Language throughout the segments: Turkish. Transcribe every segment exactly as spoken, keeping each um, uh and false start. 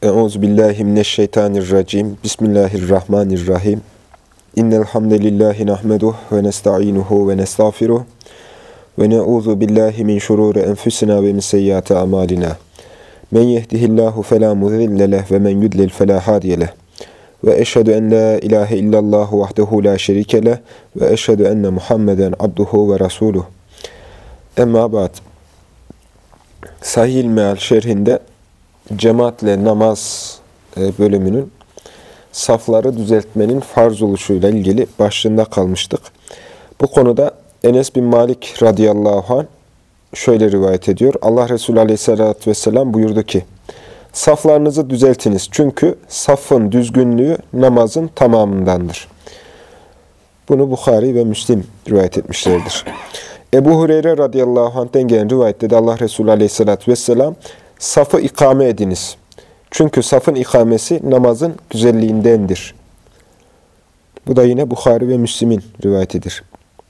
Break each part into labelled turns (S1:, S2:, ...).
S1: Euzubillahimineşşeytanirracim. Bismillahirrahmanirrahim. İnnel hamdelellahi nahmeduhu ve nestainuhu ve nestağfiruh ve na'uzu billahi min şururi enfusina ve min seyyiati amalina. Men yehdihillahu fela mudille leh ve men yudlil fela hadiye leh. Ve eşhedü en la ilahe illallah vahdehu la şerike leh ve eşhedü enne Muhammeden abduhu ve resuluh. Emma ba'd. Sahih-i Meal şerhinde cemaatle namaz bölümünün safları düzeltmenin farz oluşuyla ilgili başlığında kalmıştık. Bu konuda Enes bin Malik radıyallahu anh şöyle rivayet ediyor. Allah Resulü aleyhissalatü vesselam buyurdu ki, saflarınızı düzeltiniz çünkü safın düzgünlüğü namazın tamamındandır. Bunu Bukhari ve Müslim rivayet etmişlerdir. Ebu Hureyre radıyallahu anh'ten gelen rivayette de Allah Resulü aleyhissalatü vesselam, safı ikame ediniz. Çünkü safın ikamesi namazın güzelliğindendir. Bu da yine Bukhari ve Müslim'in rivayetidir.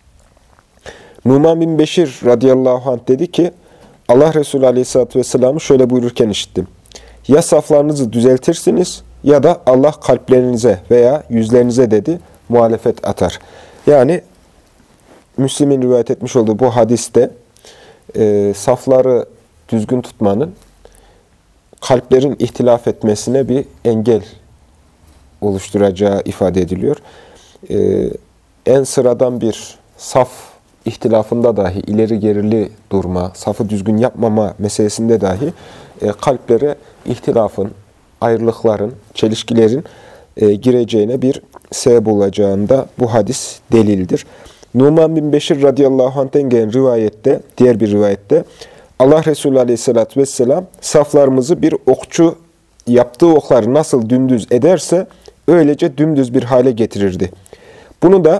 S1: Numan bin Beşir radıyallahu anh dedi ki, Allah Resulü aleyhissalatü vesselam'ı şöyle buyururken işittim. Ya saflarınızı düzeltirsiniz ya da Allah kalplerinize veya yüzlerinize dedi, muhalefet atar. Yani Müslim'in rivayet etmiş olduğu bu hadiste e, safları düzgün tutmanın kalplerin ihtilaf etmesine bir engel oluşturacağı ifade ediliyor. Ee, en sıradan bir saf ihtilafında dahi ileri gerili durma, safı düzgün yapmama meselesinde dahi e, kalplere ihtilafın, ayrılıkların, çelişkilerin e, gireceğine bir sebep olacağında bu hadis delildir. Numan bin Beşir radıyallahu anh'ten gelen rivayette, diğer bir rivayette, Allah Resulü aleyhissalatü vesselam saflarımızı bir okçu yaptığı okları nasıl dümdüz ederse öylece dümdüz bir hale getirirdi. Bunu da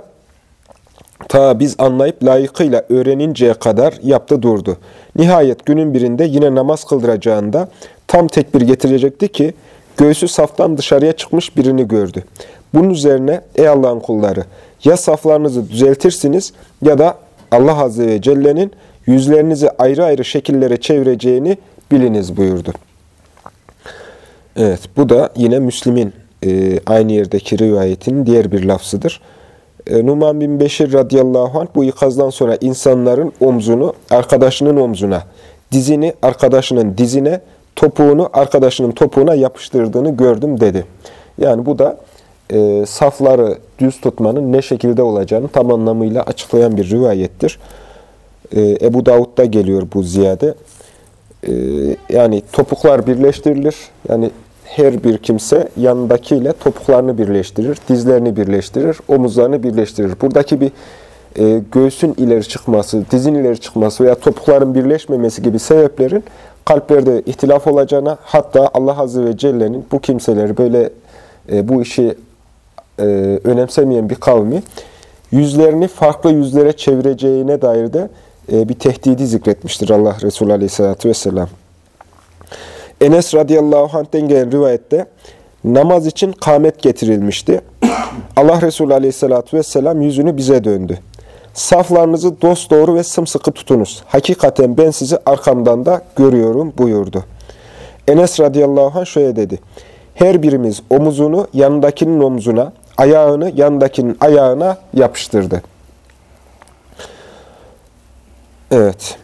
S1: ta biz anlayıp layıkıyla öğreninceye kadar yaptı durdu. Nihayet günün birinde yine namaz kıldıracağında tam tekbir getirecekti ki göğsü saftan dışarıya çıkmış birini gördü. Bunun üzerine ey Allah'ın kulları ya saflarınızı düzeltirsiniz ya da Allah Azze ve Celle'nin yüzlerinizi ayrı ayrı şekillere çevireceğini biliniz buyurdu. Evet, bu da yine Müslim'in e, aynı yerdeki rivayetinin diğer bir lafzıdır. E, Numan bin Beşir radıyallahu anh bu ikazdan sonra insanların omzunu arkadaşının omzuna, dizini arkadaşının dizine, topuğunu arkadaşının topuğuna yapıştırdığını gördüm dedi. Yani bu da e, safları düz tutmanın ne şekilde olacağını tam anlamıyla açıklayan bir rivayettir. Ebu Davud'da geliyor bu ziyade. Yani topuklar birleştirilir. Yani her bir kimse yanındakiyle topuklarını birleştirir, dizlerini birleştirir, omuzlarını birleştirir. Buradaki bir e, göğsün ileri çıkması, dizin ileri çıkması veya topukların birleşmemesi gibi sebeplerin kalplerde ihtilaf olacağına, hatta Allah Azze ve Celle'nin bu kimseleri böyle e, bu işi e, önemsemeyen bir kavmi yüzlerini farklı yüzlere çevireceğine dair de bir tehdidi zikretmiştir Allah Resulü Aleyhisselatü Vesselam. Enes radıyallahu anh'ten gelen rivayette namaz için kâmet getirilmişti. Allah Resulü Aleyhisselatü Vesselam yüzünü bize döndü. Saflarınızı dosdoğru ve sımsıkı tutunuz. Hakikaten ben sizi arkamdan da görüyorum buyurdu. Enes radıyallahu anh şöyle dedi. Her birimiz omuzunu yanındakinin omzuna, ayağını yanındakinin ayağına yapıştırdı. Evet.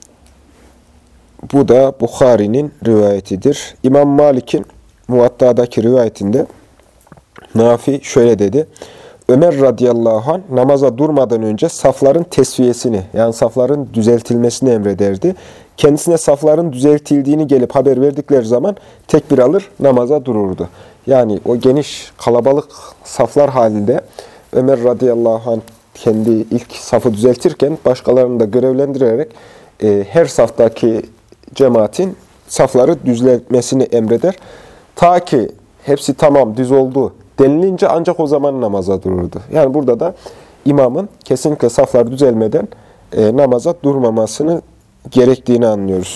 S1: Bu da Bukhari'nin rivayetidir. İmam Malik'in Muvatta'daki rivayetinde Nafi şöyle dedi. Ömer radıyallahu anh namaza durmadan önce safların tesviyesini, yani safların düzeltilmesini emrederdi. Kendisine safların düzeltildiğini gelip haber verdikleri zaman tekbir alır, namaza dururdu. Yani o geniş, kalabalık saflar halinde Ömer radıyallahu anh kendi ilk safı düzeltirken başkalarını da görevlendirerek e, her saftaki cemaatin safları düzeltmesini emreder. Ta ki hepsi tamam düz oldu denilince ancak o zaman namaza dururdu. Yani burada da imamın kesinlikle saflar düzelmeden e, namaza durmamasını gerektiğini anlıyoruz.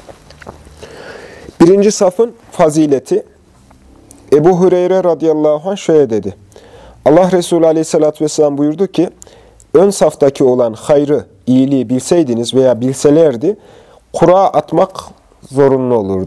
S1: Birinci safın fazileti. Ebu Hureyre radıyallahu anh şöyle dedi. Allah Resulü aleyhissalatü vesselam buyurdu ki, ön saftaki olan hayrı, iyiliği bilseydiniz veya bilselerdi, kura atmak zorunlu olurdu.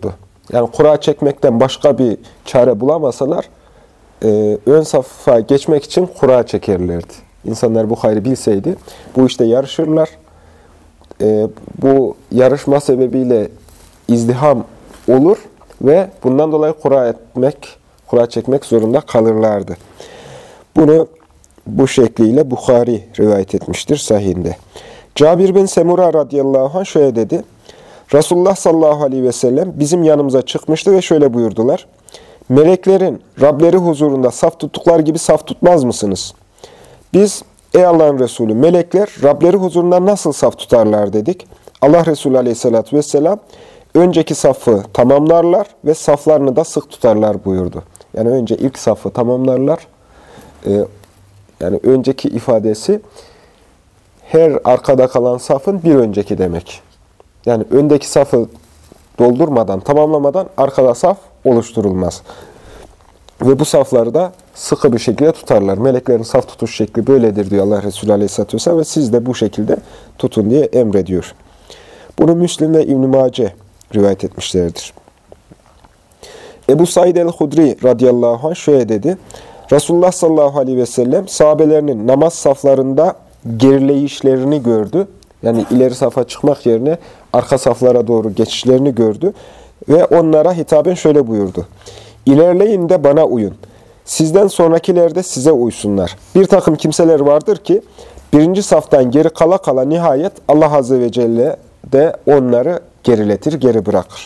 S1: Yani kura çekmekten başka bir çare bulamasalar e, ön safa geçmek için kura çekerlerdi. İnsanlar bu hayrı bilseydi bu işte yarışırlar. E, bu yarışma sebebiyle izdiham olur ve bundan dolayı kura etmek, kura çekmek zorunda kalırlardı. Bunu bu şekliyle Bukhari rivayet etmiştir sahihinde. Cabir bin Semura radıyallahu anh şöyle dedi. Resulullah sallallahu aleyhi ve sellem bizim yanımıza çıkmıştı ve şöyle buyurdular. Meleklerin Rableri huzurunda saf tuttuklar gibi saf tutmaz mısınız? Biz, ey Allah'ın Resulü, melekler Rableri huzurunda nasıl saf tutarlar dedik. Allah Resulü aleyhissalatü vesselam, önceki safı tamamlarlar ve saflarını da sık tutarlar buyurdu. Yani önce ilk safı tamamlarlar. Ee, yani önceki ifadesi her arkada kalan safın bir önceki demek. Yani öndeki safı doldurmadan, tamamlamadan arkada saf oluşturulmaz. Ve bu safları da sıkı bir şekilde tutarlar. Meleklerin saf tutuş şekli böyledir diyor Allah Resulü Aleyhisselatü Vesselam ve siz de bu şekilde tutun diye emrediyor. Bunu Müslim ve İbn-i Mace rivayet etmişlerdir. Ebu Said el-Hudri radıyallahu anh şöyle dedi. Resulullah sallallahu aleyhi ve sellem sahabelerinin namaz saflarında gerileyişlerini gördü. Yani ileri safa çıkmak yerine arka saflara doğru geçişlerini gördü. Ve onlara hitaben şöyle buyurdu. İlerleyin de bana uyun. Sizden sonrakiler de size uysunlar. Bir takım kimseler vardır ki birinci saftan geri kala kala nihayet Allah Azze ve Celle de onları geriletir, geri bırakır.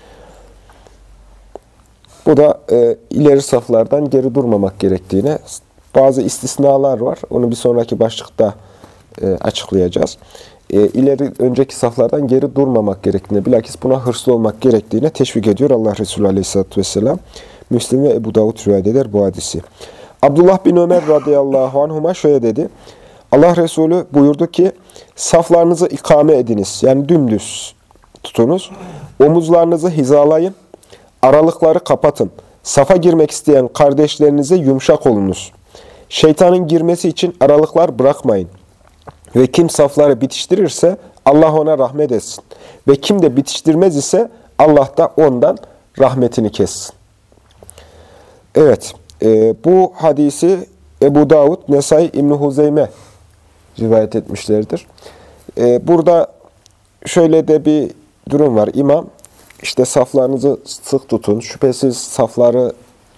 S1: Bu da e, ileri saflardan geri durmamak gerektiğine, bazı istisnalar var. Onu bir sonraki başlıkta e, açıklayacağız. E, ileri önceki saflardan geri durmamak gerektiğine, bilakis buna hırslı olmak gerektiğine teşvik ediyor Allah Resulü Aleyhisselatü Vesselam. Müslim ve Ebu Davud rivayet eder bu hadisi. Abdullah bin Ömer radıyallahu anhuma şöyle dedi. Allah Resulü buyurdu ki, saflarınızı ikame ediniz. Yani dümdüz tutunuz. Omuzlarınızı hizalayın. Aralıkları kapatın. Safa girmek isteyen kardeşlerinize yumuşak olunuz. Şeytanın girmesi için aralıklar bırakmayın. Ve kim safları bitiştirirse Allah ona rahmet etsin. Ve kim de bitiştirmez ise Allah da ondan rahmetini kessin. Evet, e, bu hadisi Ebu Davud, Nesai, İbn-i Huzeyme rivayet etmişlerdir. E, burada şöyle de bir durum var. İmam, işte saflarınızı sık tutun. Şüphesiz safları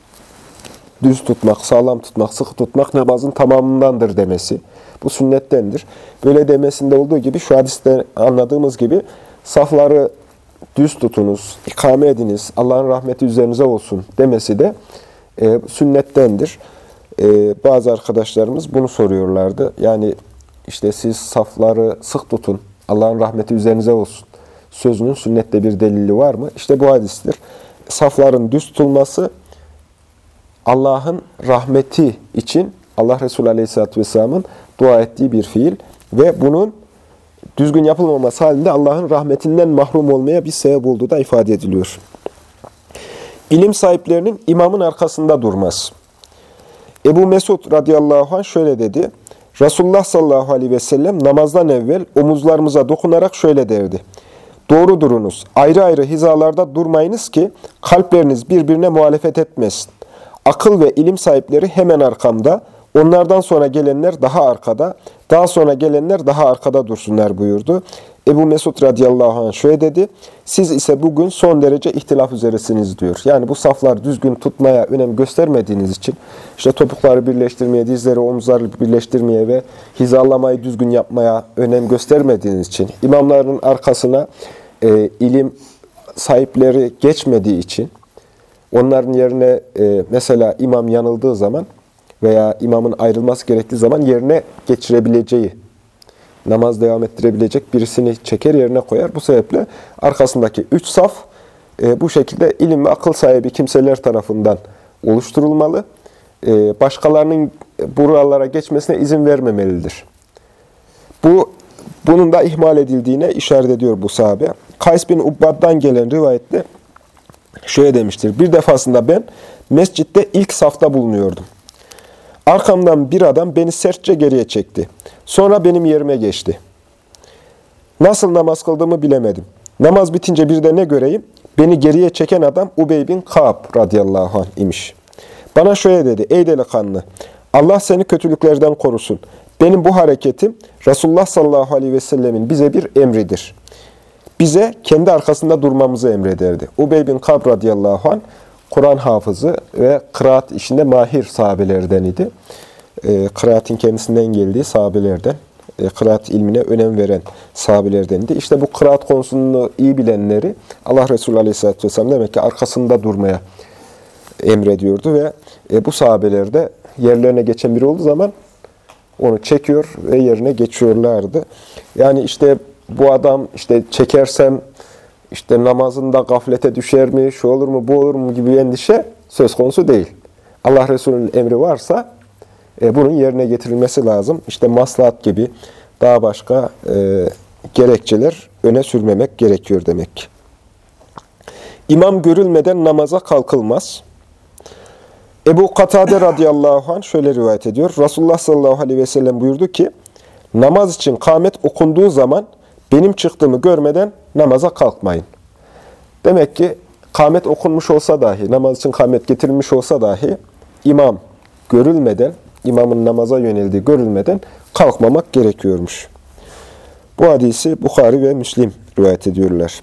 S1: düz tutmak, sağlam tutmak, sık tutmak namazın tamamındandır demesi. Bu sünnettendir. Böyle demesinde olduğu gibi şu hadiste anladığımız gibi safları düz tutunuz, ikame ediniz, Allah'ın rahmeti üzerinize olsun demesi de e, sünnettendir. E, bazı arkadaşlarımız bunu soruyorlardı. Yani işte siz safları sık tutun, Allah'ın rahmeti üzerinize olsun sözünün sünnette bir delili var mı? İşte bu hadistir. Safların düz tutulması Allah'ın rahmeti için Allah Resulü Aleyhisselatü Vesselam'ın dua ettiği bir fiil ve bunun düzgün yapılmaması halinde Allah'ın rahmetinden mahrum olmaya bir sebep olduğu da ifade ediliyor. İlim sahiplerinin imamın arkasında durmaz. Ebu Mesud radıyallahu anh şöyle dedi. Resulullah sallallahu aleyhi ve sellem namazdan evvel omuzlarımıza dokunarak şöyle derdi. Doğru durunuz, ayrı ayrı hizalarda durmayınız ki kalpleriniz birbirine muhalefet etmesin. Akıl ve ilim sahipleri hemen arkamda, onlardan sonra gelenler daha arkada, daha sonra gelenler daha arkada dursunlar buyurdu. Ebu Mesud radıyallahu anh şöyle dedi, siz ise bugün son derece ihtilaf üzeresiniz diyor. Yani bu saflar düzgün tutmaya önem göstermediğiniz için, işte topukları birleştirmeye, dizleri, omuzları birleştirmeye ve hizalamayı düzgün yapmaya önem göstermediğiniz için, imamların arkasına e, ilim sahipleri geçmediği için, onların yerine e, mesela imam yanıldığı zaman veya imamın ayrılması gerektiği zaman yerine geçirebileceği, namaz devam ettirebilecek birisini çeker yerine koyar. Bu sebeple arkasındaki üç saf e, bu şekilde ilim ve akıl sahibi kimseler tarafından oluşturulmalı. E, başkalarının buralara geçmesine izin vermemelidir. Bu bunun da ihmal edildiğine işaret ediyor bu sahabe. Kays bin Ubbad'dan gelen rivayette şöyle demiştir. Bir defasında ben mescitte ilk safta bulunuyordum. Arkamdan bir adam beni sertçe geriye çekti. Sonra benim yerime geçti. Nasıl namaz kıldığımı bilemedim. Namaz bitince bir de ne göreyim? Beni geriye çeken adam Ubey bin Ka'b radıyallahu anh imiş. Bana şöyle dedi, ey delikanlı, Allah seni kötülüklerden korusun. Benim bu hareketim Resulullah sallallahu aleyhi ve sellemin bize bir emridir. Bize kendi arkasında durmamızı emrederdi. Ubey bin Ka'b radıyallahu anh, Kur'an hafızı ve kıraat işinde mahir sahabelerden idi. E, kıraatin kendisinden geldiği sahabelerden, e, kıraat ilmine önem veren sahabelerden idi. İşte bu kıraat konusunu iyi bilenleri Allah Resulü aleyhisselatü vesselam demek ki arkasında durmaya emrediyordu ve e, bu sahabeler de yerlerine geçen biri olduğu zaman onu çekiyor ve yerine geçiyorlardı. Yani işte bu adam işte çekersem işte namazında gaflete düşer mi, şu olur mu, bu olur mu gibi bir endişe söz konusu değil. Allah Resulü'nün emri varsa e, bunun yerine getirilmesi lazım. İşte maslahat gibi daha başka e, gerekçeler öne sürmemek gerekiyor demek. İmam görülmeden namaza kalkılmaz. Ebu Katade radıyallahu anh şöyle rivayet ediyor. Resulullah sallallahu aleyhi ve sellem buyurdu ki, namaz için kâmet okunduğu zaman benim çıktığımı görmeden namaza kalkmayın. Demek ki kâmet okunmuş olsa dahi, namaz için kâmet getirilmiş olsa dahi imam görülmeden, imamın namaza yöneldiği görülmeden kalkmamak gerekiyormuş. Bu hadisi Bukhari ve Müslim rivayet ediyorlar.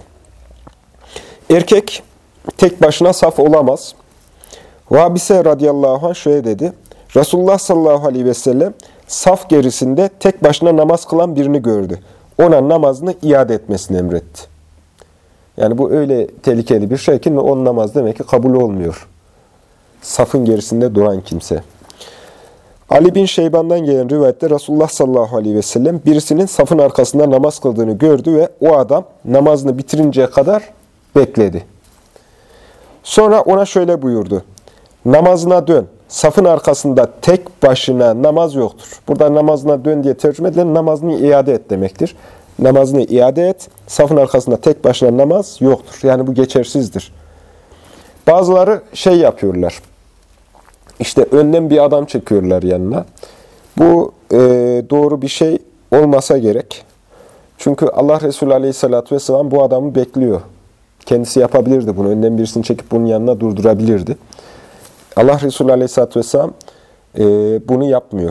S1: Erkek tek başına saf olamaz. Vabise radıyallahu anh şöyle dedi. Resulullah sallallahu aleyhi ve sellem saf gerisinde tek başına namaz kılan birini gördü. Ona namazını iade etmesini emretti. Yani bu öyle tehlikeli bir şey ki onun namaz demek ki kabul olmuyor. Safın gerisinde duran kimse. Ali bin Şeyban'dan gelen rivayette Resulullah sallallahu aleyhi ve sellem birisinin safın arkasında namaz kıldığını gördü ve o adam namazını bitirinceye kadar bekledi. Sonra ona şöyle buyurdu. Namazına dön. Safın arkasında tek başına namaz yoktur. Burada namazına dön diye tercüme edilen namazını iade et demektir. Namazını iade et. Safın arkasında tek başına namaz yoktur. Yani bu geçersizdir. Bazıları şey yapıyorlar. İşte önden bir adam çekiyorlar yanına. Bu e, doğru bir şey olmasa gerek. Çünkü Allah Resulü aleyhissalatü vesselam bu adamı bekliyor. Kendisi yapabilirdi bunu. Önden birisini çekip bunun yanına durdurabilirdi. Allah Resulü aleyhissalatü vesselam e, bunu yapmıyor.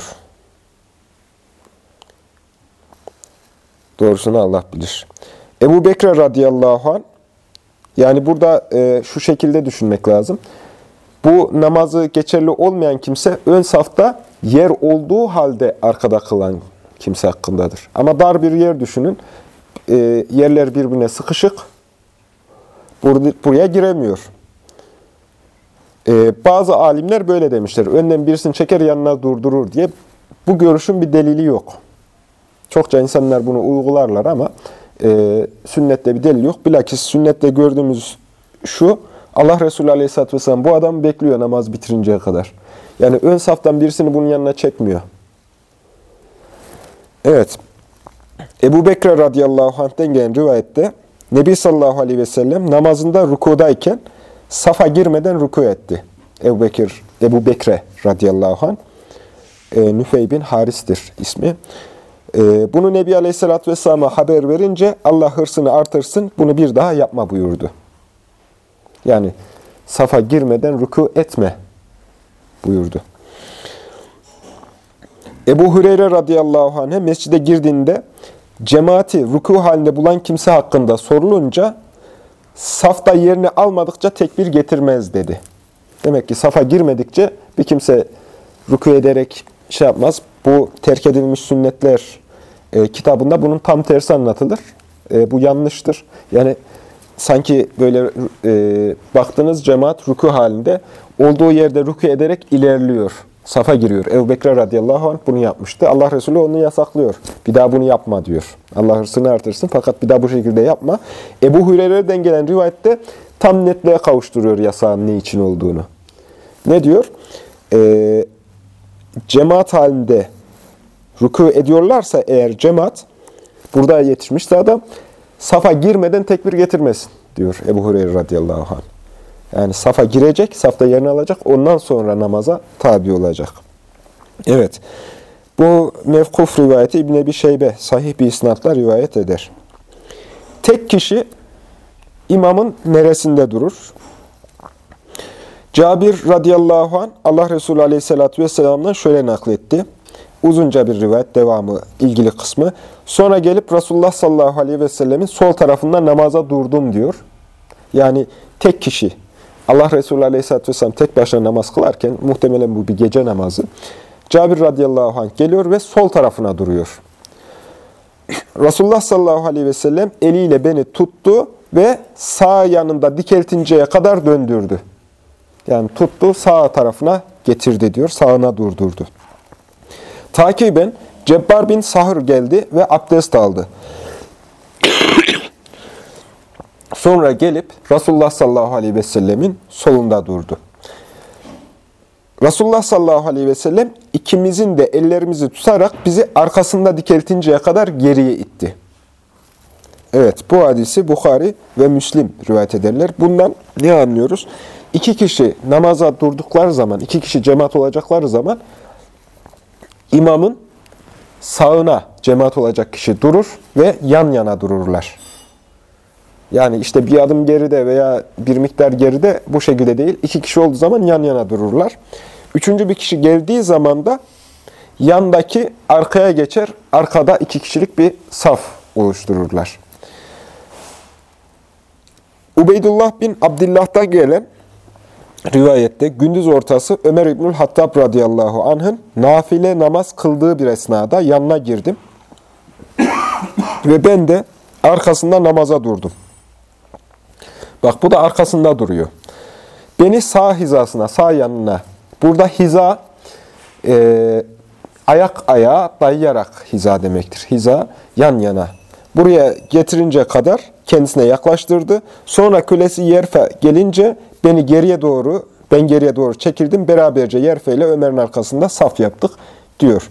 S1: Doğrusunu Allah bilir. Ebu Bekre radıyallahu anh, yani burada e, şu şekilde düşünmek lazım. Bu namazı geçerli olmayan kimse ön safta yer olduğu halde arkada kılan kimse hakkındadır. Ama dar bir yer düşünün. E, yerler birbirine sıkışık. Buraya giremiyor. Ee, bazı alimler böyle demişler. Önden birisini çeker yanına durdurur diye. Bu görüşün bir delili yok. Çokça insanlar bunu uygularlar ama e, sünnette bir delil yok. Bilakis sünnette gördüğümüz şu, Allah Resulü Aleyhisselatü Vesselam bu adamı bekliyor namaz bitirinceye kadar. Yani ön saftan birisini bunun yanına çekmiyor. Evet. Ebu Bekre radıyallahu anh'ten gelen rivayette Nebi sallallahu aleyhi ve sellem namazında rükudayken safa girmeden ruku etti. Ebu Bekir, Ebu Bekre radıyallahu anh, e, Nüfey bin Haris'tir ismi. E, bunu Nebi aleyhissalatü vesselam'a haber verince Allah hırsını artırsın, bunu bir daha yapma buyurdu. Yani safa girmeden ruku etme buyurdu. Ebu Hureyre radıyallahu anh'e mescide girdiğinde cemaati ruku halinde bulan kimse hakkında sorulunca safta yerini almadıkça tekbir getirmez dedi. Demek ki safa girmedikçe bir kimse ruku ederek şey yapmaz. Bu terk edilmiş sünnetler e, kitabında bunun tam tersi anlatılır. E, bu yanlıştır. Yani sanki böyle e, baktığınız cemaat ruku halinde olduğu yerde ruku ederek ilerliyor. Safa giriyor. Ebu Bekir radıyallahu anh bunu yapmıştı. Allah Resulü onu yasaklıyor. Bir daha bunu yapma diyor. Allah hırsını artırsın fakat bir daha bu şekilde yapma. Ebu Hureyre'den gelen rivayette tam netliğe kavuşturuyor yasağın ne için olduğunu. Ne diyor? Ee, cemaat halinde ruku ediyorlarsa eğer cemaat, burada yetişmişse adam, safa girmeden tekbir getirmesin diyor Ebu Hureyre radıyallahu anh. Yani safa girecek, safta yerini alacak, ondan sonra namaza tabi olacak. Evet, bu mevkuf rivayeti İbn Ebi Şeybe sahih bir isnatla rivayet eder. Tek kişi imamın neresinde durur? Cabir radıyallahu anh Allah Resulü aleyhissalatü vesselam'dan şöyle nakletti. Uzunca bir rivayet, devamı, ilgili kısmı. Sonra gelip Resulullah sallallahu aleyhi ve sellemin sol tarafında namaza durdum diyor. Yani tek kişi. Allah Resulü aleyhissalatü vesselam tek başına namaz kılarken, muhtemelen bu bir gece namazı. Cabir radıyallahu anh geliyor ve sol tarafına duruyor. Resulullah sallallahu aleyhi ve sellem eliyle beni tuttu ve sağ yanında dikeltinceye kadar döndürdü. Yani tuttu, sağ tarafına getirdi diyor, sağına durdurdu. Takiben Cebbar bin Sahr geldi ve abdest aldı. Sonra gelip Resulullah sallallahu aleyhi ve sellemin solunda durdu. Resulullah sallallahu aleyhi ve sellem ikimizin de ellerimizi tutarak bizi arkasında dikeltinceye kadar geriye itti. Evet, bu hadisi Bukhari ve Müslim rivayet ederler. Bundan ne anlıyoruz? İki kişi namaza durdukları zaman, iki kişi cemaat olacakları zaman imamın sağına cemaat olacak kişi durur ve yan yana dururlar. Yani işte bir adım geride veya bir miktar geride bu şekilde değil. İki kişi olduğu zaman yan yana dururlar. Üçüncü bir kişi geldiği zaman da yandaki arkaya geçer, arkada iki kişilik bir saf oluştururlar. Ubeydullah bin Abdillah'tan gelen rivayette gündüz ortası Ömer İbnül Hattab radıyallahu anh'ın nafile namaz kıldığı bir esnada yanına girdim. Ve ben de arkasında namaza durdum. Bak bu da arkasında duruyor. Beni sağ hizasına, sağ yanına, burada hiza e, ayak ayağa dayayarak hiza demektir. Hiza yan yana. Buraya getirince kadar kendisine yaklaştırdı. Sonra kölesi Yerfe gelince beni geriye doğru, ben geriye doğru çekildim. Beraberce Yerfe ile Ömer'in arkasında saf yaptık diyor.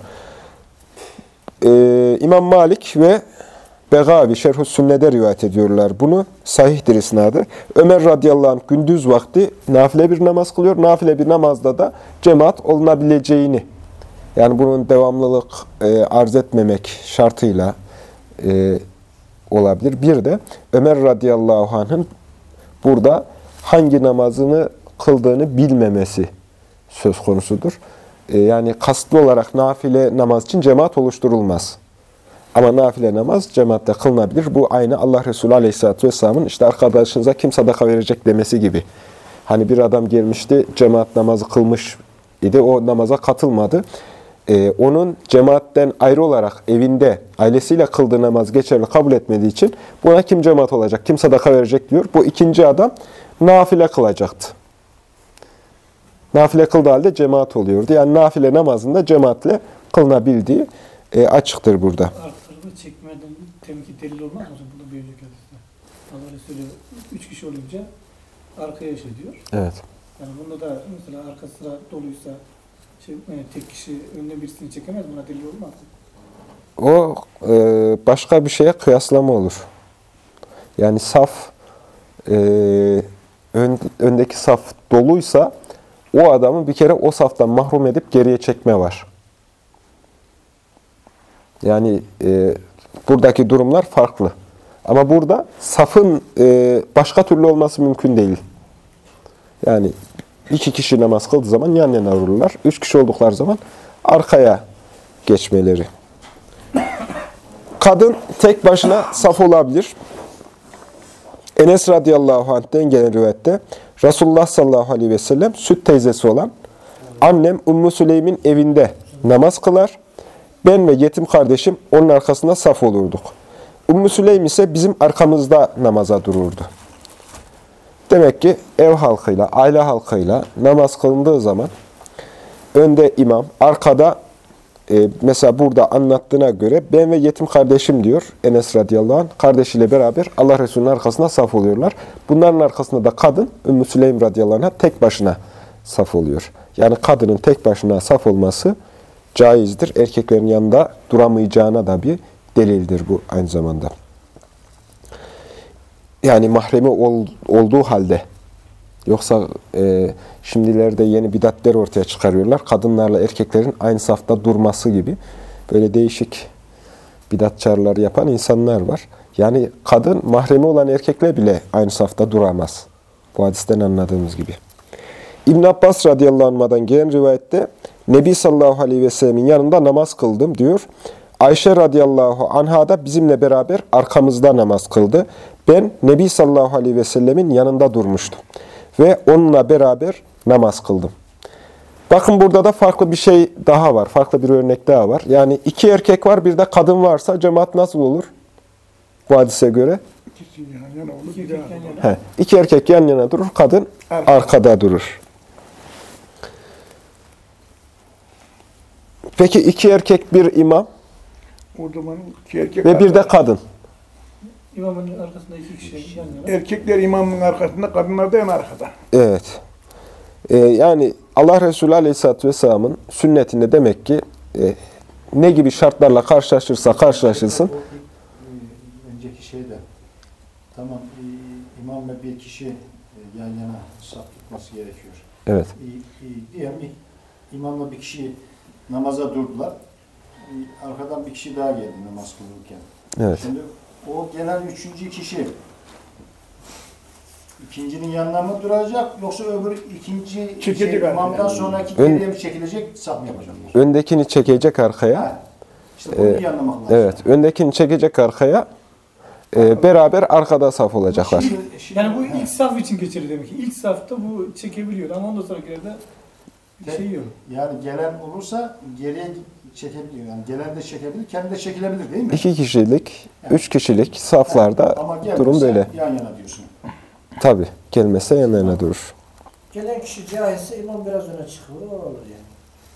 S1: Ee, İmam Malik ve Begavi Şerh-ü Sünne'de rivayet ediyorlar bunu. Sahihtir isnadı. Ömer radıyallahu anh gündüz vakti nafile bir namaz kılıyor. Nafile bir namazda da cemaat olunabileceğini, yani bunun devamlılık e, arz etmemek şartıyla e, olabilir. Bir de Ömer radıyallahu anh'ın burada hangi namazını kıldığını bilmemesi söz konusudur. E, yani kastlı olarak nafile namaz için cemaat oluşturulmaz. Ama nafile namaz cemaatle kılınabilir. Bu aynı Allah Resulü Aleyhisselatü Vesselam'ın işte arkadaşınıza kim sadaka verecek demesi gibi. Hani bir adam gelmişti, cemaat namazı kılmış idi, o namaza katılmadı. Ee, onun cemaatten ayrı olarak evinde ailesiyle kıldığı namaz geçerli kabul etmediği için buna kim cemaat olacak, kim sadaka verecek diyor. Bu ikinci adam nafile kılacaktı. Nafile kıldığı halde cemaat oluyordu. Yani nafile namazında cemaatle kılınabildiği e, açıktır burada.
S2: Arttırma çekmeden temki delil olmaz mı? Bunu bir önceki hadiste. Allah Resulü üç kişi olunca arkaya eş ediyor.
S1: Evet.
S2: Yani bunda da mesela arka sıra doluysa şey, yani tek kişi önüne birisini çekemez, buna delil olmaz mı?
S1: O e, başka bir şeye kıyaslama olur. Yani saf e, ön, öndeki saf doluysa o adamı bir kere o saftan mahrum edip geriye çekme var. Yani e, buradaki durumlar farklı. Ama burada safın e, başka türlü olması mümkün değil. Yani iki kişi namaz kıldığı zaman yan yana dururlar. Üç kişi oldukları zaman arkaya geçmeleri. Kadın tek başına saf olabilir. Enes radıyallahu anh'ten gelen rivayette Resulullah sallallahu aleyhi ve sellem süt teyzesi olan annem Ümmü Süleym'in evinde namaz kılar. Ben ve yetim kardeşim onun arkasında saf olurduk. Ümmü Süleym ise bizim arkamızda namaza dururdu. Demek ki ev halkıyla, aile halkıyla namaz kılındığı zaman önde imam, arkada e, mesela burada anlattığına göre ben ve yetim kardeşim diyor Enes radıyallahu anh, kardeşiyle beraber Allah Resulü'nün arkasında saf oluyorlar. Bunların arkasında da kadın Ümmü Süleym radıyallahu anh tek başına saf oluyor. Yani kadının tek başına saf olması caizdir. Erkeklerin yanında duramayacağına da bir delildir bu aynı zamanda. Yani mahremi ol, olduğu halde. Yoksa e, şimdilerde yeni bidatler ortaya çıkarıyorlar. Kadınlarla erkeklerin aynı safta durması gibi. Böyle değişik bidatçarlar yapan insanlar var. Yani kadın mahremi olan erkekle bile aynı safta duramaz. Bu hadisten anladığımız gibi. İbn Abbas radıyallahu anh'dan gelen rivayette Nebi sallallahu aleyhi ve sellemin yanında namaz kıldım diyor. Ayşe radıyallahu anha da bizimle beraber arkamızda namaz kıldı. Ben Nebi sallallahu aleyhi ve sellemin yanında durmuştum. Ve onunla beraber namaz kıldım. Bakın burada da farklı bir şey daha var. Farklı bir örnek daha var. Yani iki erkek var, bir de kadın varsa cemaat nasıl olur? Bu hadise göre.
S3: İkisi yan yana olur.
S2: İki
S3: Bir daha.
S2: erkek yan yana.
S1: He, iki erkek yan yana durur, kadın
S3: Arkada.
S1: arkada durur. Peki iki erkek bir imam
S3: O zaman iki erkek
S1: ve bir de
S3: arkada.
S1: kadın.
S2: İmamın arkasında iki kişi yan yana.
S3: Erkekler imamın arkasında, kadınlar da en arkada.
S1: Evet. Ee, yani Allah Resulü Aleyhisselatü Vesselam'ın sünnetinde demek ki e, ne gibi şartlarla karşılaşırsa karşılaşılsın.
S4: O ilk, e, önceki şeyde tamam e, imam ve bir kişi e, yan yana saf tutması gerekiyor.
S1: Evet.
S4: E, e, diyelim ki imamla bir kişi namaza durdular. E, arkadan bir kişi daha geldi namaz kılırken.
S1: Evet.
S4: Şimdi o gelen üçüncü kişi ikincinin yanına mı duracak yoksa öbür ikinci
S3: Çekecek
S4: şey,
S3: artık
S4: imamdan
S3: yani.
S4: sonraki
S1: Ön-
S4: geriye mi çekilecek, saf mı yapacaklar?
S1: Öndekini çekecek arkaya.
S4: Ha, İşte bunu
S1: Ee,
S4: iyi anlamak lazım.
S1: Evet. Öndekini çekecek arkaya. e, beraber arkada saf olacaklar.
S4: Şimdi- şimdi-
S2: Yani bu
S4: ha.
S2: ilk saf için geçerli demek ki. İlk safta bu çekebiliyor ama ondan sonrakilerde bir şey yok.
S4: Yani gelen olursa geriye çekebiliyor. Yani gelen de çekebilir, kendi de çekilebilir değil mi?
S1: İki kişilik, üç kişilik saflarda
S4: Ama gelmezse
S1: durum böyle.
S4: yan yana diyorsun.
S1: Tabii. Gelmezse yan yana durur.
S5: Gelen kişi cahilse imam biraz öne çıkıyor, o olur yani.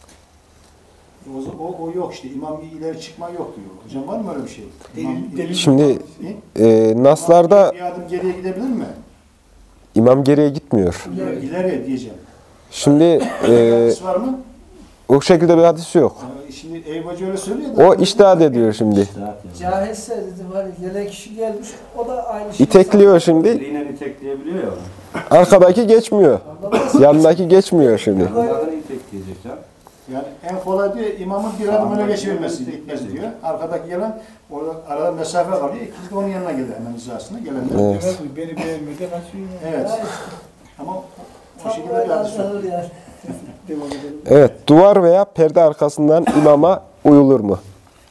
S4: O, zaman- o, o yok işte. İmam bir ileri çıkma yok diyor. Hocam var mı öyle bir şey? İmam,
S2: Delil- delil-
S1: Şimdi
S4: İ-
S1: e, naslarda
S4: İmam bir adım geriye gidebilir mi?
S1: imam geriye gitmiyor.
S4: İleri, ileri diyeceğim.
S1: Şimdi
S4: Bir
S1: e,
S4: hadis var mı?
S1: o şekilde bir hadis yok.
S4: Yani şimdi Eyüp Hoca öyle söylüyor da.
S1: O içtihat ediyor şimdi.
S5: Cahilse dedim hani gelen kişi gelmiş, o da aynı şeyi
S1: İtekliyor şimdi.
S6: Yine itekleyebiliyor ya onu.
S1: Arkadaki geçmiyor.
S5: anlamaz.
S1: Yanındaki geçmiyor şimdi.
S6: Zaten itekleyecek ya.
S4: Yani en kolay diyor imamın bir adım öne geçirilmesi gitmez diyor. Arkadaki gelen orada arada mesafe kalıyor. İkisi de onun yanına geliyor hemen hizasına gelenler.
S1: Evet.
S2: Evet. Beni beğenmedi kaçıyor.
S4: Evet.
S5: Yani
S4: Ama o
S5: tam
S4: şekilde
S5: böyle
S4: bir hadis yok.
S5: anlanır yani.
S2: Devam edelim.
S1: Evet, duvar veya perde arkasından imama uyulur mu?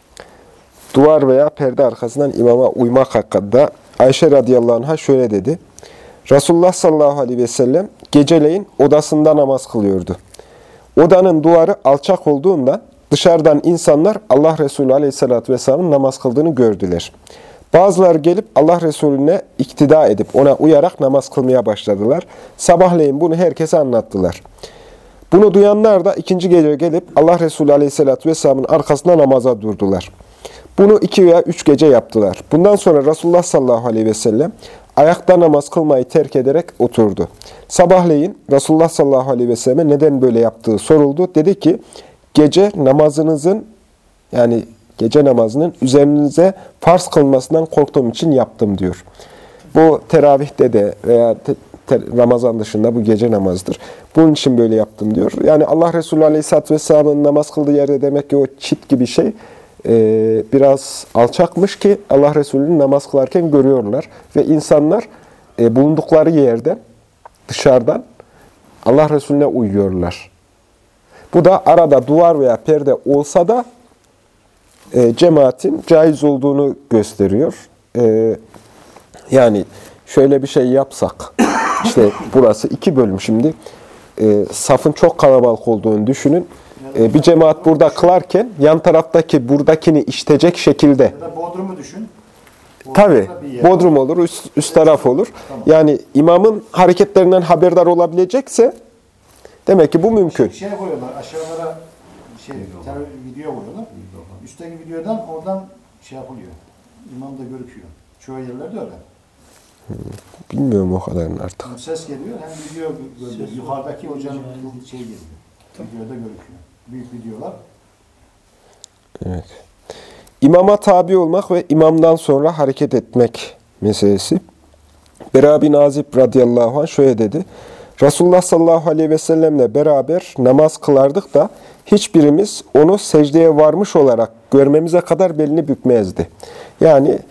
S1: Duvar veya perde arkasından imama uymak hakkında Ayşe radıyallahu anh'a şöyle dedi. Resulullah sallallahu aleyhi ve sellem geceleyin odasında namaz kılıyordu. Odanın duvarı alçak olduğundan dışarıdan insanlar Allah Resulü aleyhissalatü vesselamın namaz kıldığını gördüler. Bazıları gelip Allah Resulüne iktida edip ona uyarak namaz kılmaya başladılar. Sabahleyin bunu herkese anlattılar. Bunu duyanlar da ikinci gece gelip Allah Resulü Aleyhisselatü Vesselam'ın arkasında namaza durdular. Bunu iki veya üç gece yaptılar. Bundan sonra Resulullah sallallahu aleyhi ve sellem ayakta namaz kılmayı terk ederek oturdu. Sabahleyin Resulullah sallallahu aleyhi ve selleme neden böyle yaptığı soruldu. Dedi ki, gece namazınızın yani gece namazının üzerinize farz kılmasından korktuğum için yaptım diyor. Bu teravihte de veya te, te, Ramazan dışında bu gece namazıdır. Bunun için böyle yaptım diyor. Yani Allah Resulü Aleyhisselatü Vesselam'ın namaz kıldığı yerde demek ki o çit gibi şey e, biraz alçakmış ki Allah Resulü'nün namaz kılarken görüyorlar. Ve insanlar e, bulundukları yerden, dışarıdan Allah Resulüne uyuyorlar. Bu da arada duvar veya perde olsa da e, cemaatin caiz olduğunu gösteriyor. E, yani şöyle bir şey yapsak, işte burası iki bölüm şimdi, e, safın çok kalabalık olduğunu düşünün. E, bir cemaat burada kılarken yan taraftaki buradakini işitecek şekilde,
S4: Ya da Bodrum'u düşün.
S1: tabi
S4: Bodrum'da bir yer.
S1: bodrum olur, üst, üst taraf olur.
S4: Tamam.
S1: Yani imamın hareketlerinden haberdar olabilecekse demek ki bu mümkün.
S4: Şey koyuyorlar aşağılara şey tele- video koyuyorlar. Üstteki videodan oradan şey yapılıyor. İmam da görüküyor. Çoğu yerlerde öyle.
S1: Bilmiyorum o kadarını artık.
S4: Hem ses geliyor hem video görüyor. Yukarıdaki hocanın şey geliyor. Videoda görüküyor. Büyük videolar.
S1: Evet. İmama tabi olmak ve imamdan sonra hareket etmek meselesi. Bera bin Azib radıyallahu anh şöyle dedi. Resulullah sallallahu aleyhi ve sellemle beraber namaz kılardık da hiçbirimiz onu secdeye varmış olarak görmemize kadar belini bükmezdi. Yani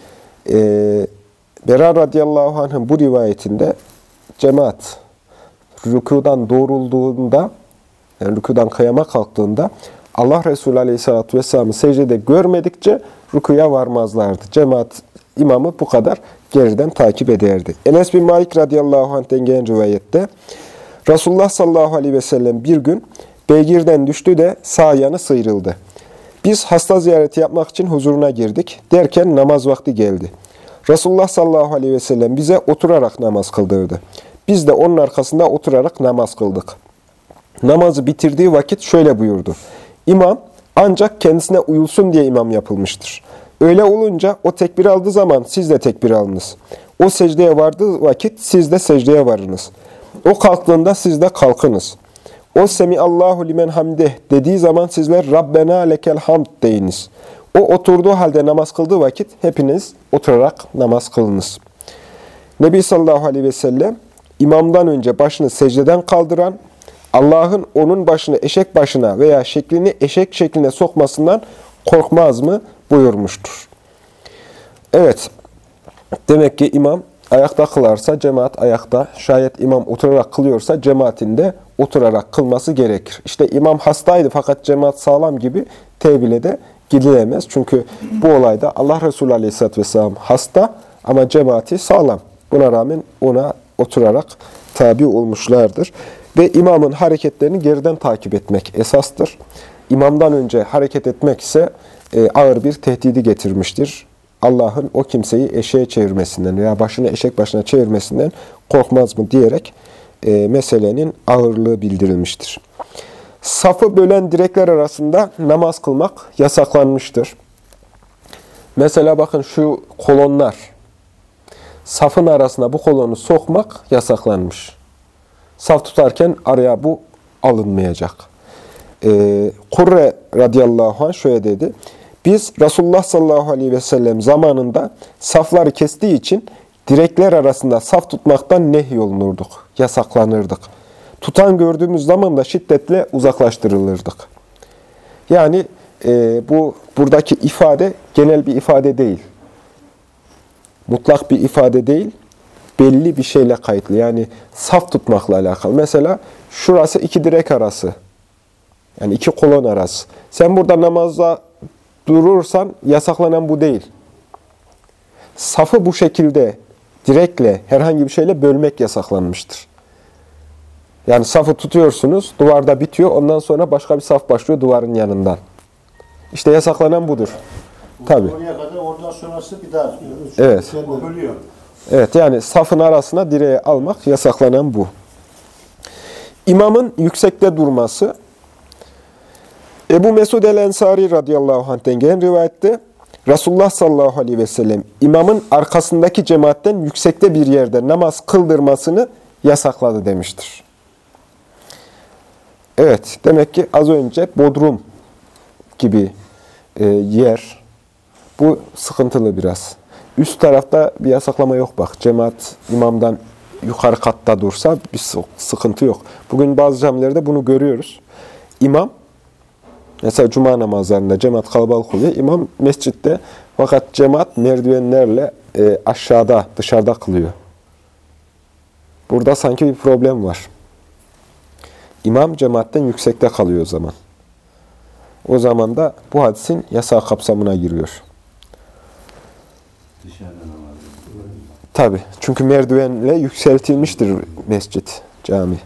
S1: Ee, Bera radıyallahu anh'ın bu rivayetinde cemaat rükudan doğrulduğunda, yani rükudan kıyama kalktığında Allah Resulü Aleyhisselatü Vesselam'ı secdede görmedikçe rükuya varmazlardı. Cemaat imamı bu kadar geriden takip ederdi. Enes bin Malik radıyallahu anh'ten gelen rivayette Resulullah sallallahu aleyhi ve sellem bir gün beygirden düştü de sağ yanı sıyrıldı. Biz hasta ziyareti yapmak için huzuruna girdik. Derken namaz vakti geldi. Resulullah sallallahu aleyhi ve sellem bize oturarak namaz kıldırdı. Biz de onun arkasında oturarak namaz kıldık. Namazı bitirdiği vakit şöyle buyurdu. İmam ancak kendisine uyulsun diye imam yapılmıştır. Öyle olunca o tekbir aldığı zaman siz de tekbir alınız. O secdeye vardığı vakit siz de secdeye varınız. O kalktığında siz de kalkınız. O Semiallahu limen hamdeh dediği zaman sizler Rabbena lekel hamd deyiniz. O oturduğu halde namaz kıldığı vakit hepiniz oturarak namaz kılınız. Nebi sallallahu aleyhi ve sellem imamdan önce başını secdeden kaldıran, Allah'ın onun başını eşek başına veya şeklini eşek şekline sokmasından korkmaz mı buyurmuştur. Evet, demek ki imam ayakta kılarsa cemaat ayakta, şayet imam oturarak kılıyorsa cemaatin de oturarak kılması gerekir. İşte imam hastaydı fakat cemaat sağlam gibi tevhile de gidilemez. Çünkü bu olayda Allah Resulü Aleyhisselatü Vesselam hasta ama cemaati sağlam. Buna rağmen ona oturarak tabi olmuşlardır. Ve imamın hareketlerini geriden takip etmek esastır. İmamdan önce hareket etmek ise e, ağır bir tehdidi getirmiştir. Allah'ın o kimseyi eşeğe çevirmesinden veya başını eşek başına çevirmesinden korkmaz mı diyerek e, meselenin ağırlığı bildirilmiştir. Safı bölen direkler arasında namaz kılmak yasaklanmıştır. Mesela bakın şu kolonlar, safın arasına bu kolonu sokmak yasaklanmış. Saf tutarken araya bu alınmayacak. Ee, Kurre radıyallahu anh şöyle dedi. Biz Resulullah sallallahu aleyhi ve sellem zamanında safları kestiği için direkler arasında saf tutmaktan nehyolunurduk, yasaklanırdık. Tutan gördüğümüz zaman da şiddetle uzaklaştırılırdık. Yani e, bu buradaki ifade genel bir ifade değil. Mutlak bir ifade değil. Belli bir şeyle kayıtlı. Yani saf tutmakla alakalı. Mesela şurası iki direk arası. Yani iki kolon arası. Sen burada namazda durursan yasaklanan bu değil. Safı bu şekilde direkle, herhangi bir şeyle bölmek yasaklanmıştır. Yani safı tutuyorsunuz, duvarda bitiyor. Ondan sonra başka bir saf başlıyor duvarın yanından. İşte yasaklanan budur. Tabii.
S4: Oraya kadar oradan sonrası bir daha tutuyor.
S1: Evet.
S4: O bölüyor.
S1: Evet, yani safın arasına direğe almak yasaklanan bu. İmamın yüksekte durması. Ebu Mesud el-Ensari radıyallahu anh'ten gelen rivayette Resulullah sallallahu aleyhi ve sellem imamın arkasındaki cemaatten yüksekte bir yerde namaz kıldırmasını yasakladı demiştir. Evet, demek ki az önce bodrum gibi e, yer, bu sıkıntılı biraz. Üst tarafta bir yasaklama yok bak. Cemaat imamdan yukarı katta dursa bir sıkıntı yok. Bugün bazı camilerde bunu görüyoruz. İmam, mesela cuma namazlarında cemaat kalabalık oluyor. İmam mescitte fakat cemaat merdivenlerle e, aşağıda, dışarıda kılıyor. Burada sanki bir problem var. İmam cemaatten yüksekte kalıyor o zaman. O zaman da bu hadisin yasağı kapsamına giriyor.
S6: Dışarıda namaz.
S1: Tabii. Çünkü merdivenle yükseltilmiştir mescit, cami.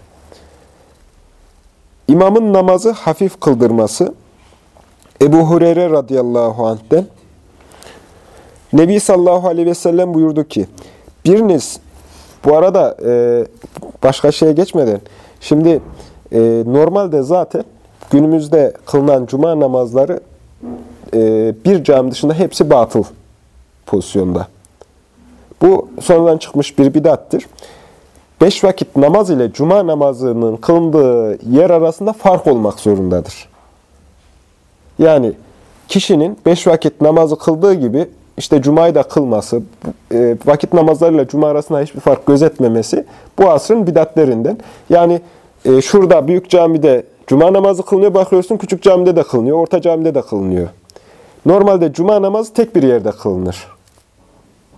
S1: İmamın namazı hafif kıldırması. Ebu Hureyre radıyallahu anh'ten Nebi sallallahu aleyhi ve sellem buyurdu ki, biriniz, bu arada e, başka şeye geçmeden, şimdi e, normalde zaten günümüzde kılınan cuma namazları e, bir cami dışında hepsi batıl pozisyonda. Bu sonradan çıkmış bir bidattir. Beş vakit namaz ile cuma namazının kılındığı yer arasında fark olmak zorundadır. Yani kişinin beş vakit namazı kıldığı gibi işte cumayı da kılması, e, vakit namazlarıyla cuma arasında hiçbir fark gözetmemesi bu asrın bidatlerinden. Yani e, şurada büyük camide cuma namazı kılınıyor, bakıyorsun küçük camide de kılınıyor, orta camide de kılınıyor. Normalde cuma namazı tek bir yerde kılınır.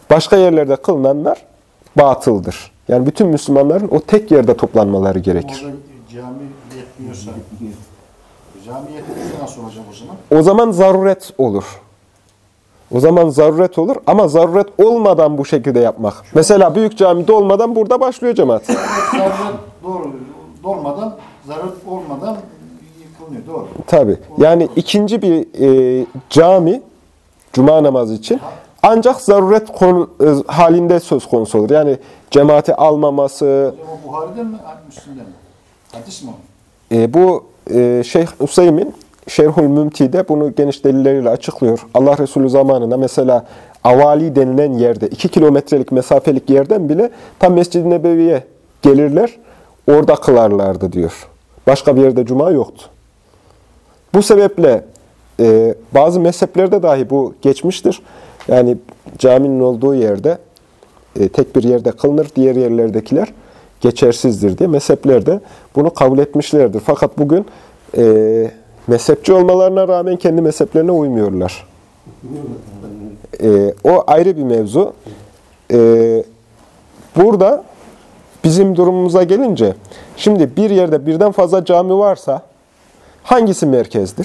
S1: Başka yerlerde kılınanlar batıldır. Yani bütün Müslümanların o tek yerde toplanmaları gerekir.
S4: Orada cami yetmiyorsa, cami yetmiyorsa nasıl olacak o zaman?
S1: O zaman zaruret olur. O zaman zaruret olur ama zaruret olmadan bu şekilde yapmak. Mesela büyük camide olmadan burada başlıyor cemaat.
S4: Zaruret doğru, dolmadan, zaruret olmadan yıkılmıyor, doğru.
S1: Tabii. Yani ikinci bir e, cami, cuma namazı için ancak zaruret konu, e, halinde söz konusu olur. Yani cemaati almaması.
S4: O Buhari'den mi, Müslim'den mi? Hadis mi o?
S1: E, bu e, Şeyh Hüseyin Şerhül Mümti'de bunu geniş delilleriyle açıklıyor. Allah Resulü zamanında mesela avali denilen yerde, iki kilometrelik mesafelik yerden bile tam Mescid-i Nebevi'ye gelirler, orada kılarlardı diyor. Başka bir yerde cuma yoktu. Bu sebeple e, bazı mezheplerde dahi bu geçmiştir. Yani caminin olduğu yerde e, tek bir yerde kılınır, diğer yerlerdekiler geçersizdir diye mezheplerde bunu kabul etmişlerdir. Fakat bugün e, mezhepçi olmalarına rağmen kendi mezheplerine uymuyorlar. E, o ayrı bir mevzu. E, burada bizim durumumuza gelince, şimdi bir yerde birden fazla cami varsa hangisi merkezdir?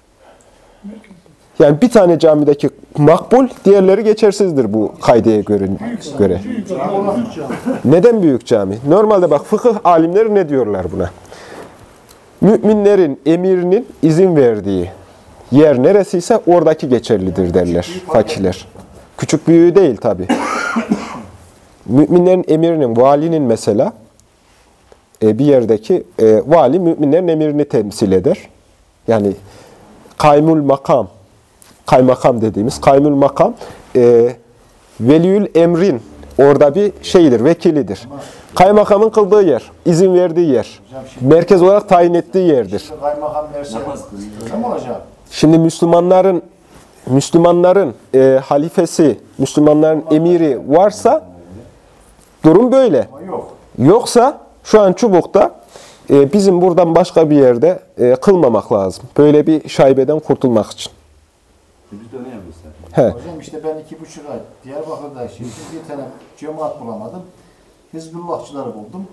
S1: Yani bir tane camideki makbul, diğerleri geçersizdir bu kaideye göre. göre. Neden büyük cami? Normalde bak fıkıh alimleri ne diyorlar buna? Müminlerin emirinin izin verdiği yer neresiyse oradaki geçerlidir derler fakirler. Küçük büyüğü değil tabi. Müminlerin emirinin, valinin mesela bir yerdeki e, vali müminlerin emirini temsil eder. Yani kaymul makam, kaymakam dediğimiz kaymul makam e, veliyül emrin orada bir şeyidir, vekilidir. Kaymakamın kıldığı yer, izin verdiği yer, merkez olarak tayin ettiği yerdir.
S4: Kaymakam verse öyle mi olacak?
S1: Şimdi Müslümanların Müslümanların e, halifesi, Müslümanların emiri varsa durum böyle.
S4: Ama yok.
S1: Yoksa şu an Çubuk'ta e, bizim buradan başka bir yerde e, kılmamak lazım. Böyle bir şaibeden kurtulmak için.
S6: Biz de öyle yapıyoruz
S1: He.
S4: Hocam işte ben iki buçuk ay Diyarbakır'da şimdi bir tane cemaat bulamadım. Hizbullahçıları buldum.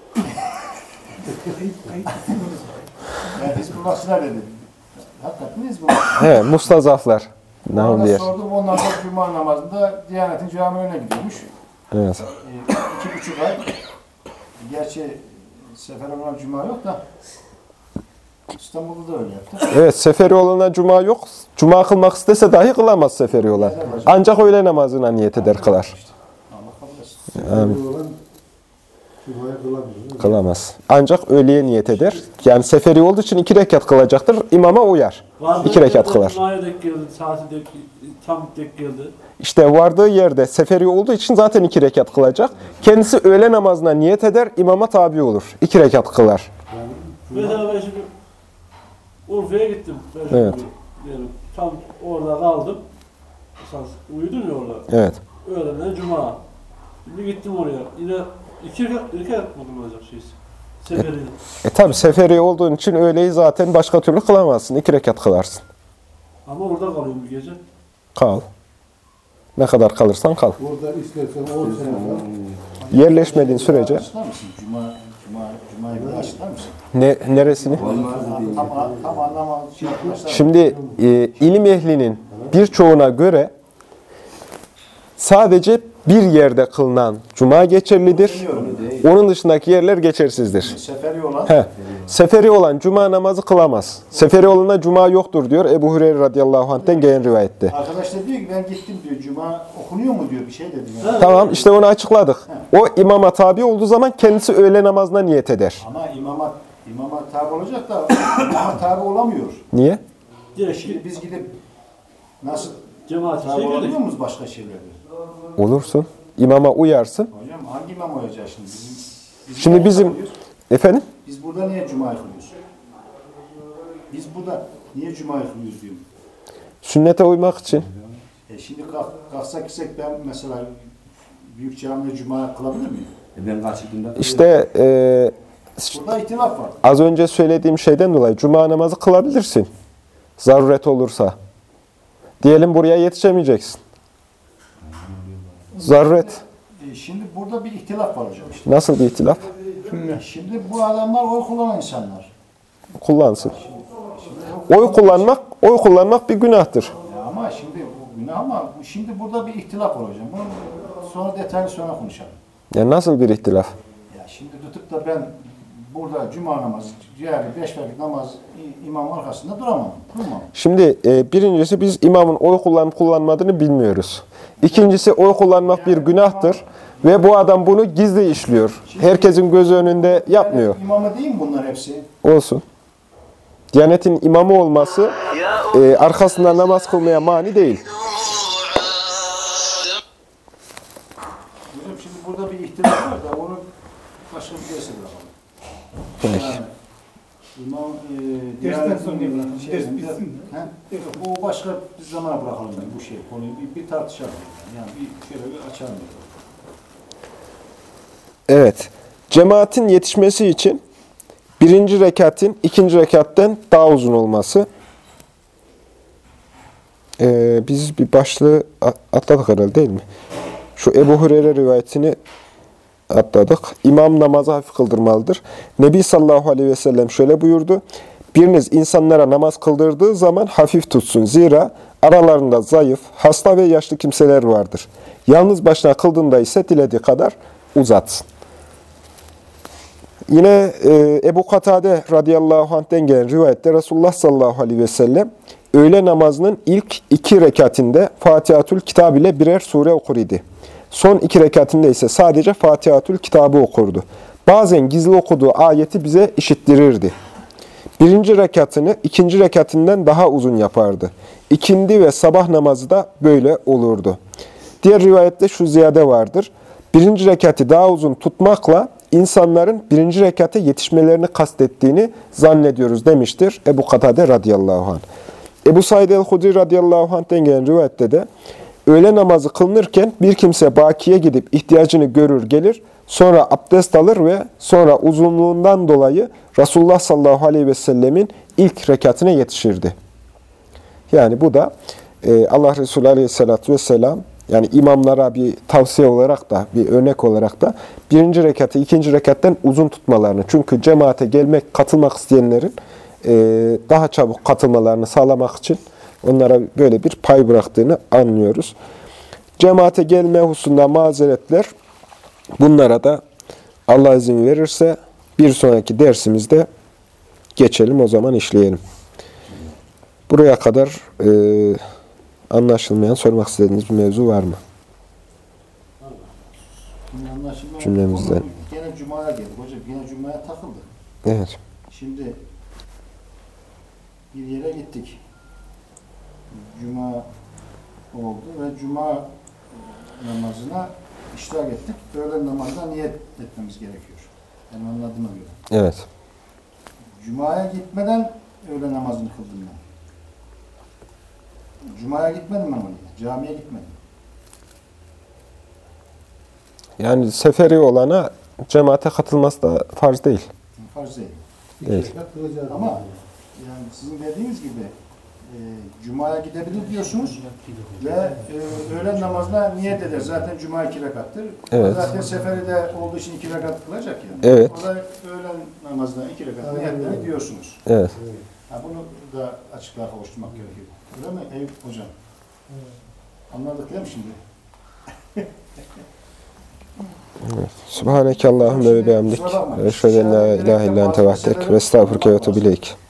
S4: Yani Hizbullahçılar dedim. Hakikaten Hizbullah.
S1: He, mustazaflar. Ne
S4: Ona
S1: oluyor?
S4: sordum, onlar da cuma namazında Diyanet'in cami önüne gidiyormuş.
S1: Evet.
S4: Ee, iki buçuk ay. Gerçi Seferoğlu'na cuma yok da İstanbul'da da öyle yaptı.
S1: Evet, Seferioğlu'na cuma yok. Cuma kılmak istese dahi kılamaz Seferioğlu. Ancak öğle namazına niyet eder kılar.
S4: Allah kabul etsin.
S1: Amin. Kılamaz. Ancak öğleye niyet eder. Yani seferi olduğu için iki rekat kılacaktır. İmama uyar. İki rekat kılar.
S2: Cuma'ya denk geldi, saati denk, tam denk geldi.
S1: İşte vardığı yerde seferi olduğu için zaten iki rekat kılacak. Kendisi öğle namazına niyet eder, imama tabi olur. İki rekat kılar.
S2: Mesela ben şimdi Urfa'ya gittim. Ben
S1: Evet.
S2: Diyelim, tam orada kaldım. Esas uyudum ya orada.
S1: Evet.
S2: Öğleden Cuma. Şimdi gittim oraya. Yine iki rekat, iki rekat mı kılınacak şeysi? Seferi.
S1: E tabi seferi olduğun için öğleyi zaten başka türlü kılamazsın. İki rekat kılarsın.
S2: Ama orada kalıyorum bir gece.
S1: Kal. Ne kadar kalırsan kal.
S7: Orada istersen on sene falan.
S1: Yerleşmediğin sürece.
S4: Açıklar mısın? Cuma, cuma, Cuma'yı bir açıklar mısın?
S1: Ne, neresini?
S4: Tam, tam anlamadım. Şey arkadaşlar.
S1: Şimdi e, ilim ehlinin birçoğuna göre sadece bir yerde kılınan cuma geçerlidir. Onun dışındaki yerler geçersizdir.
S4: Seferi olan.
S1: He. Seferi olan cuma namazı kılamaz. Seferi olana cuma yoktur diyor Ebu Hureyre radıyallahu anh'ten gelen rivayette.
S4: Arkadaş da diyor ki ben gittim diyor. Cuma okunuyor mu diyor bir şey dedi. Yani.
S1: Tamam işte onu açıkladık. O imama tabi olduğu zaman kendisi öğle namazına niyet eder.
S4: Ama imama, imama tabi olacak da imama tabi olamıyor.
S1: Niye?
S2: Direkt
S4: Şimdi biz gidip nasıl
S2: cemaat
S4: tabi
S2: şey
S4: olabiliyor
S2: geldik.
S4: muyuz başka şeylerde?
S1: Olursun. İmama uyarsın.
S4: Hocam hangi imam olacak şimdi? Bizim, biz
S1: Şimdi
S4: niye
S1: bizim-
S4: kılıyoruz?
S1: Efendim?
S4: Biz burada niye cuma kılıyoruz? Biz burada niye cuma kılıyoruz diyorum.
S1: Sünnete uymak için.
S4: E şimdi kalk, kalksak gitsek ben mesela büyük camide cuma kılabilir miyim?
S6: E ben kaçırdığımda
S1: İşte e,
S4: Burada ihtilaf var.
S1: az önce söylediğim şeyden dolayı cuma namazı kılabilirsin. Zaruret olursa. Diyelim buraya yetişemeyeceksin. Zarret.
S4: E, şimdi burada bir ihtilaf var hocam işte.
S1: Nasıl bir ihtilaf?
S4: Şimdi bu adamlar oy kullanan insanlar.
S1: Kullansın. Oy kullanmak, oy kullanmak bir günahtır.
S4: Ya ama şimdi bu günah ama şimdi burada bir ihtilaf var hocam. Bunu sonra detaylı sonra konuşalım.
S1: Ya nasıl bir ihtilaf?
S4: Ya şimdi tutup da ben burada cuma namazı, yani beş vakit namaz imam arkasında duramam. Durmam.
S1: Şimdi e, birincisi biz imamın oy kullanıp kullanmadığını bilmiyoruz. İkincisi oy kullanmak bir günahtır ve bu adam bunu gizli işliyor. Herkesin gözü önünde yapmıyor.
S4: Yani imamı değil mi bunlar hepsi?
S1: Olsun. Diyanetin imamı olması e, arkasında namaz kılmaya mani değil.
S4: Hocam şimdi burada bir ihtilaf var da onu başka bir derse bırakalım.
S1: Peki.
S4: Yani, imam e,
S2: Dersten
S4: Diyanet
S2: sonra bırakalım. Ders
S4: şeyinde-
S2: bitsin de.
S4: He? Bu başka bir zamana bırakalım yani bu şey konuyu bir, bir tartışalım. Yani bir şöyle bir açalım.
S1: Evet. Cemaatin yetişmesi için birinci rekatın ikinci rekatten daha uzun olması. Ee, biz bir başlığı atladık herhalde değil mi? Şu Ebu Hureyre rivayetini atladık. İmam namazı hafif kıldırmalıdır. Nebi sallallahu aleyhi ve sellem şöyle buyurdu. Biriniz insanlara namaz kıldırdığı zaman hafif tutsun. Zira aralarında zayıf, hasta ve yaşlı kimseler vardır. Yalnız başına kıldığında ise dilediği kadar uzatsın. Yine e, Ebu Katade radıyallahu anh'ten gelen rivayette Resulullah sallallahu aleyhi ve sellem öğle namazının ilk iki rekatinde Fatihatül Kitab ile birer sure okur idi. Son iki rekatinde ise sadece Fatihatül Kitab'ı okurdu. Bazen gizli okuduğu ayeti bize işittirirdi. Birinci rekatını ikinci rekatinden daha uzun yapardı. İkindi ve sabah namazı da böyle olurdu. Diğer rivayette şu ziyade vardır. Birinci rekatı daha uzun tutmakla insanların birinci rekate yetişmelerini kastettiğini zannediyoruz demiştir Ebu Katade radıyallahu anh. Ebu Said el-Hudri radıyallahu anh'ten gelen rivayette de öğle namazı kılınırken bir kimse bakiye gidip ihtiyacını görür gelir, sonra abdest alır ve sonra uzunluğundan dolayı Resulullah sallallahu aleyhi ve sellemin ilk rekatine yetişirdi. Yani bu da e, Allah Resulü aleyhissalatü vesselam yani imamlara bir tavsiye olarak da, bir örnek olarak da birinci rekatı ikinci rekatten uzun tutmalarını. Çünkü cemaate gelmek, katılmak isteyenlerin e, daha çabuk katılmalarını sağlamak için onlara böyle bir pay bıraktığını anlıyoruz. Cemaate gelme hususunda mazeretler, bunlara da Allah izin verirse bir sonraki dersimizde geçelim, o zaman işleyelim. Buraya kadar e, anlaşılmayan, sormak istediğiniz bir mevzu var mı?
S4: Şimdi anlaşılma
S1: Cümlemizden.
S4: konu Gene Cuma'ya geldik. Hocam gene Cuma'ya takıldık.
S1: Evet.
S4: Şimdi bir yere gittik. Cuma oldu ve Cuma namazına iştirak ettik. Öğlen namazına niyet etmemiz gerekiyor. Benim anladığıma göre.
S1: Evet.
S4: Cuma'ya gitmeden öğle namazını kıldım ben. Cuma'ya gitmedim ben oraya. Camiye gitmedim.
S1: Yani seferi olana cemaate katılması da farz değil.
S4: Farz değil.
S1: Değil.
S4: Ama yani sizin dediğiniz gibi e, Cuma'ya gidebilir diyorsunuz ve e, öğlen namazına niyet eder. Zaten Cuma iki rekattır.
S1: Evet.
S4: Zaten seferi de olduğu için iki rekat kılacak ya.
S1: Evet.
S4: O da öğlen namazına iki rekat niyetleri diyorsunuz.
S1: Evet.
S4: Ha, bunu da açıklığa kavuşturmak gerekiyor. Öyle mi Eyüp Hocam? Anladık değil mi şimdi?
S1: Subhaneke Allahümme ve bihamdik. Eşhedü en la ilahe illa ente vahdek ve estağfurke ve etûbü ileyk.